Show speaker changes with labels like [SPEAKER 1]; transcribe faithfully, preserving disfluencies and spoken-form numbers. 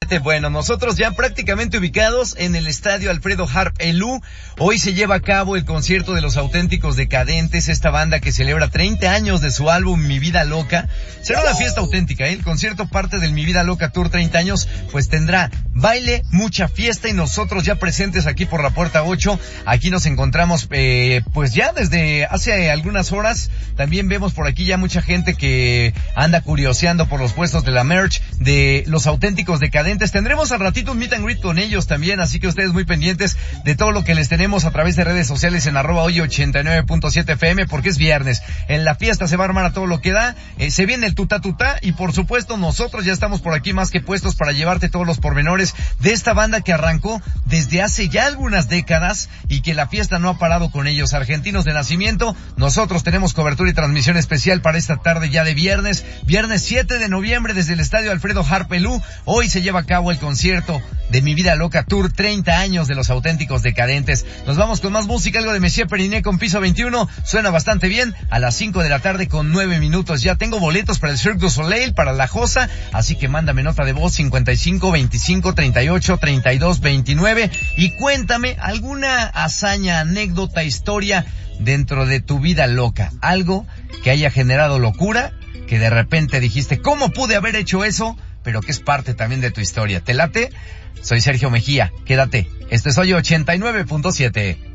[SPEAKER 1] Bueno, nosotros ya prácticamente ubicados en el estadio Alfredo Harp Elú. Hoy se lleva a cabo el concierto de Los Auténticos Decadentes, esta banda que celebra treinta años de su álbum Mi Vida Loca. Será una fiesta auténtica, ¿eh? El concierto, parte del Mi Vida Loca Tour treinta años, pues tendrá baile, mucha fiesta y nosotros ya presentes aquí por la puerta ocho. Aquí nos encontramos, eh, pues ya desde hace algunas horas. También vemos por aquí ya mucha gente que anda curioseando por los puestos de la merch de Los Auténticos Decadentes. Tendremos al ratito un meet and greet con ellos también, así que ustedes muy pendientes de todo lo que les tenemos a través de redes sociales en arroba hoy ochenta y nueve punto siete F M, porque es viernes. En la fiesta se va a armar a todo lo que da, eh, se viene el tuta tuta y por supuesto nosotros ya estamos por aquí más que puestos para llevarte todos los pormenores de esta banda que arrancó desde hace ya algunas décadas y que la fiesta no ha parado con ellos. Argentinos de nacimiento, nosotros tenemos cobertura y transmisión especial para esta tarde ya de viernes, viernes siete de noviembre desde el estadio Alfredo Harp Elú. Hoy se lleva a cabo el concierto de Mi Vida Loca Tour, treinta años de Los Auténticos Decadentes. Nos vamos con más música, algo de Messier Periné con Piso veintiuno, suena bastante bien, a las cinco de la tarde con nueve minutos. Ya tengo boletos para el Cirque du Soleil, para La Josa, así que mándame nota de voz cincuenta y cinco veinticinco treinta y ocho treinta y dos veintinueve y cuéntame alguna hazaña, anécdota, historia dentro de tu vida loca, algo que haya generado locura, que de repente dijiste, ¿cómo pude haber hecho eso? Pero que es parte también de tu historia. ¿Te late? Soy Sergio Mejía, quédate. Esto es Hoy ochenta y nueve punto siete.